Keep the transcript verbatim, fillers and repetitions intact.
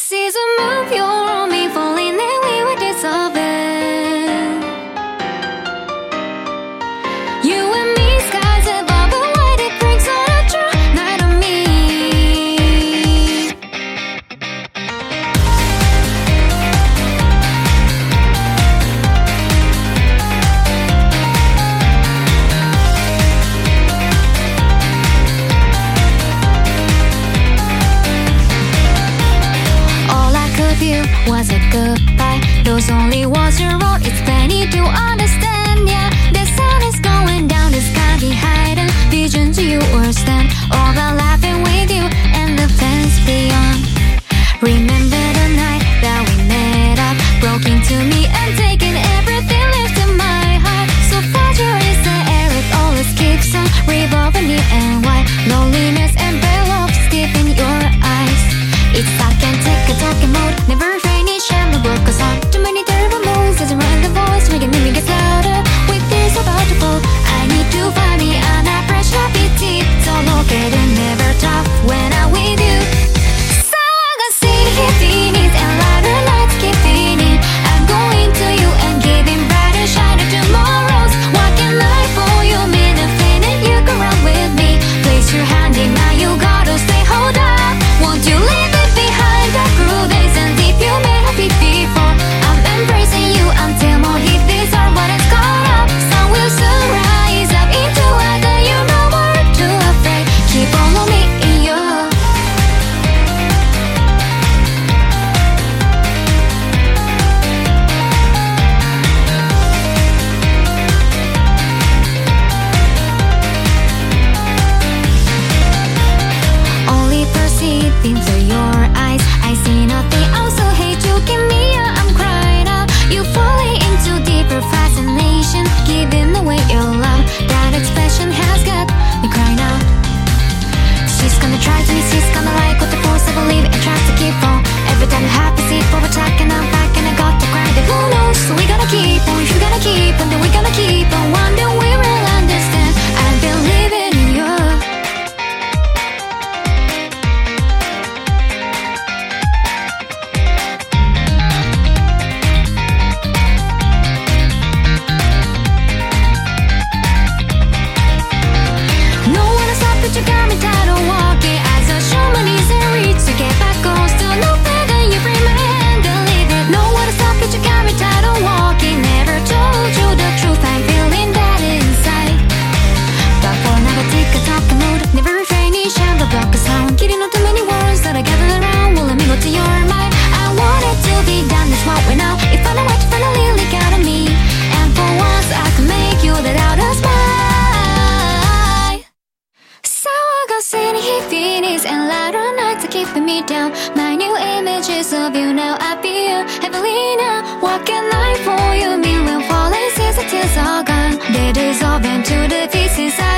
season move your on me falling and we were dissolving. You and me, skies above a light, it brings on a true night on me. Was a goodbye. Those only words are wrong. It's plenty to understand. Yeah, the sun is going down. The sky behind and visions you were stand. All about laughing with you and the fence beyond. Remember the night that we met up, broke into me and taking everything left in my heart. So fragile is the air, it always keeps on revolving near and wide. Loneliness and bare love deep in your eyes. It's like I can take a talking mode, never rainy shame, no broke us on. Too many terrible moves, there's a random voice making me get louder. With this about to fall, I need to find me an pressure pity. So look at it, never tough when I'm with you. So I'm gonna sit here feeling and lighter lights keep feeding. I'm going to you and giving brighter shiner tomorrows. Walking life for you, mean a feeling you can run with me. Place your hand in mine, you gotta stay, hold up. Won't you leave it behind the cruel days and deep you may have it before. I'm embracing you until more hit this are what it's caught up. Sun will soon rise up into weather, you know we're too afraid. Keep on me in you. Only perceiving through your eyes, I see nothing, I also hate you. Give me a, I'm crying out. You falling into deeper fascination, giving away your love. That expression has got me crying out. She's gonna try to me, she's gonna like what the force I believe and tries to keep on. Every time you have to see for attack and I'm back and I got to cry. But who knows, so we gotta keep on, you gotta keep on, then we gotta keep on. One day we will understand, I've been living in you. You got me tired of walking as I show my knees and reach to get back on. Still no better, you free my hand and leave it. No one to stop, but you got me tired of walking. Never told you the truth, I'm feeling that inside. But for now I take a talking mode, never refrain each time the block is sound. Getting on too many words that I gathered around, well let me go to your mind. I want it to be done, that's what we know. If I know what you finally leak out of me, and for once I can make you that out of smile. Sitting here feelings and louder nights are keeping me down. My new images of you now appear heavily now. Walking life for you, mean when falling since the tears are gone. They dissolve into the pieces I